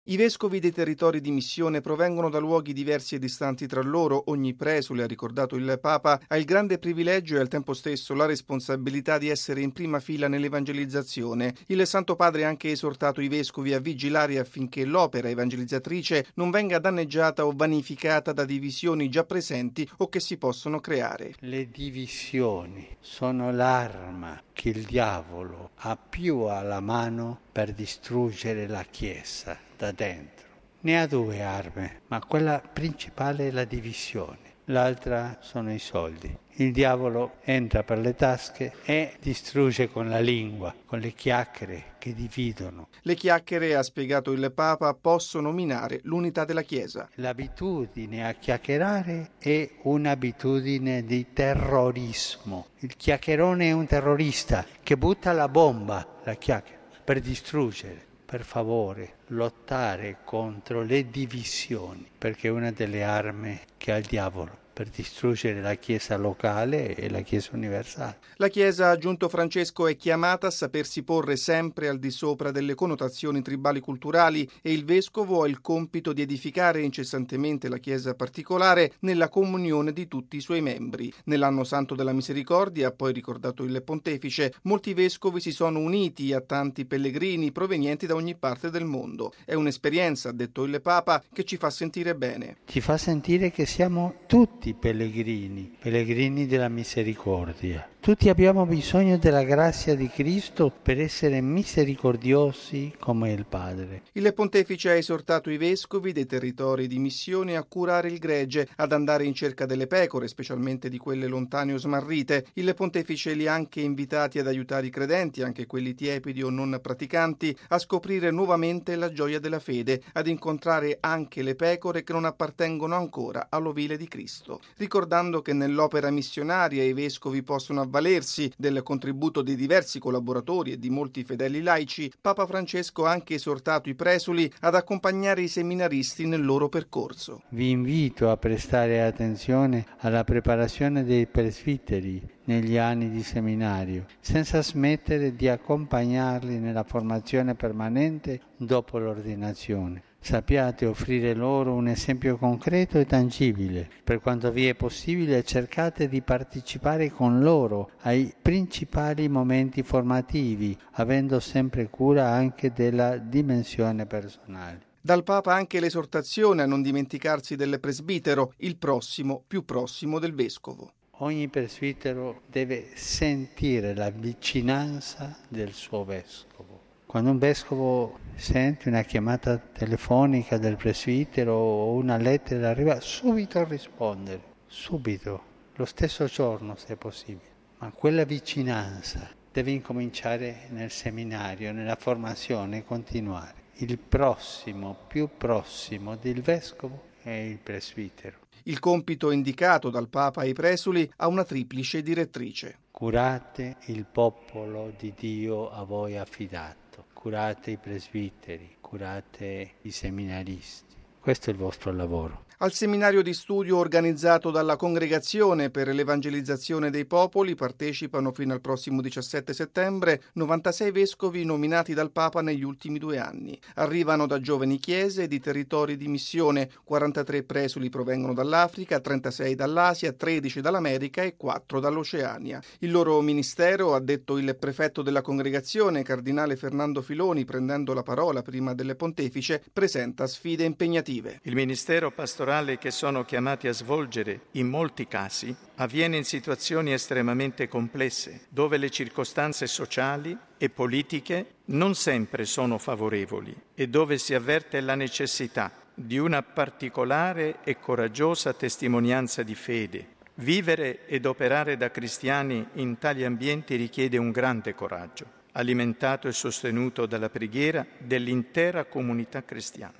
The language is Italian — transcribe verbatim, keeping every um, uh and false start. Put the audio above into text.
I vescovi dei territori di missione provengono da luoghi diversi e distanti tra loro. Ogni presule, ha ricordato il Papa, ha il grande privilegio e al tempo stesso la responsabilità di essere in prima fila nell'evangelizzazione. Il Santo Padre ha anche esortato i vescovi a vigilare affinché l'opera evangelizzatrice non venga danneggiata o vanificata da divisioni già presenti o che si possono creare. Le divisioni sono l'arma che il diavolo ha più alla mano per distruggere la Chiesa da dentro. Ne ha due armi, ma quella principale è la divisione, l'altra sono i soldi. Il diavolo entra per le tasche e distrugge con la lingua, con le chiacchiere che dividono. Le chiacchiere, ha spiegato il Papa, possono minare l'unità della Chiesa. L'abitudine a chiacchierare è un'abitudine di terrorismo. Il chiacchierone è un terrorista che butta la bomba, la chiacchiera, per distruggere. Per favore, lottare contro le divisioni, perché è una delle armi che ha il diavolo per distruggere la Chiesa locale e la Chiesa universale. La Chiesa, ha aggiunto Francesco, è chiamata a sapersi porre sempre al di sopra delle connotazioni tribali culturali e il Vescovo ha il compito di edificare incessantemente la Chiesa particolare nella comunione di tutti i suoi membri. Nell'anno santo della misericordia, ha poi ricordato il Pontefice, molti vescovi si sono uniti a tanti pellegrini provenienti da ogni parte del mondo. È un'esperienza, ha detto il Papa, che ci fa sentire bene. Ci fa sentire che siamo tutti pellegrini, pellegrini della misericordia. Tutti abbiamo bisogno della grazia di Cristo per essere misericordiosi come il Padre. Il Pontefice ha esortato i vescovi dei territori di missione a curare il gregge, ad andare in cerca delle pecore, specialmente di quelle lontane o smarrite. Il Pontefice li ha anche invitati ad aiutare i credenti, anche quelli tiepidi o non praticanti, a scoprire nuovamente la gioia della fede, ad incontrare anche le pecore che non appartengono ancora all'ovile di Cristo. Ricordando che nell'opera missionaria i vescovi possono avvalersi del contributo di diversi collaboratori e di molti fedeli laici, Papa Francesco ha anche esortato i presuli ad accompagnare i seminaristi nel loro percorso. Vi invito a prestare attenzione alla preparazione dei presbiteri negli anni di seminario, senza smettere di accompagnarli nella formazione permanente dopo l'ordinazione. Sappiate offrire loro un esempio concreto e tangibile. Per quanto vi è possibile, cercate di partecipare con loro ai principali momenti formativi, avendo sempre cura anche della dimensione personale. Dal Papa anche l'esortazione a non dimenticarsi del presbitero, il prossimo più prossimo del vescovo. Ogni presbitero deve sentire la vicinanza del suo vescovo. Quando un vescovo sente una chiamata telefonica del presbitero o una lettera arriva, subito rispondere, subito, lo stesso giorno se è possibile. Ma quella vicinanza deve incominciare nel seminario, nella formazione e continuare. Il prossimo, più prossimo del vescovo è il presbitero. Il compito indicato dal Papa ai presuli ha una triplice direttrice. Curate il popolo di Dio a voi affidato. Curate i presbiteri, curate i seminaristi. Questo è il vostro lavoro. Al seminario di studio organizzato dalla Congregazione per l'Evangelizzazione dei Popoli partecipano fino al prossimo diciassette settembre novantasei vescovi nominati dal Papa negli ultimi due anni. Arrivano da giovani chiese e di territori di missione, quarantatré presuli provengono dall'Africa, trentasei dall'Asia, tredici dall'America e quattro dall'Oceania. Il loro ministero, ha detto il prefetto della Congregazione, cardinale Fernando Filoni, prendendo la parola prima del Pontefice, presenta sfide impegnative. Il ministero pastorale che sono chiamati a svolgere, in molti casi, avviene in situazioni estremamente complesse, dove le circostanze sociali e politiche non sempre sono favorevoli e dove si avverte la necessità di una particolare e coraggiosa testimonianza di fede. Vivere ed operare da cristiani in tali ambienti richiede un grande coraggio, alimentato e sostenuto dalla preghiera dell'intera comunità cristiana.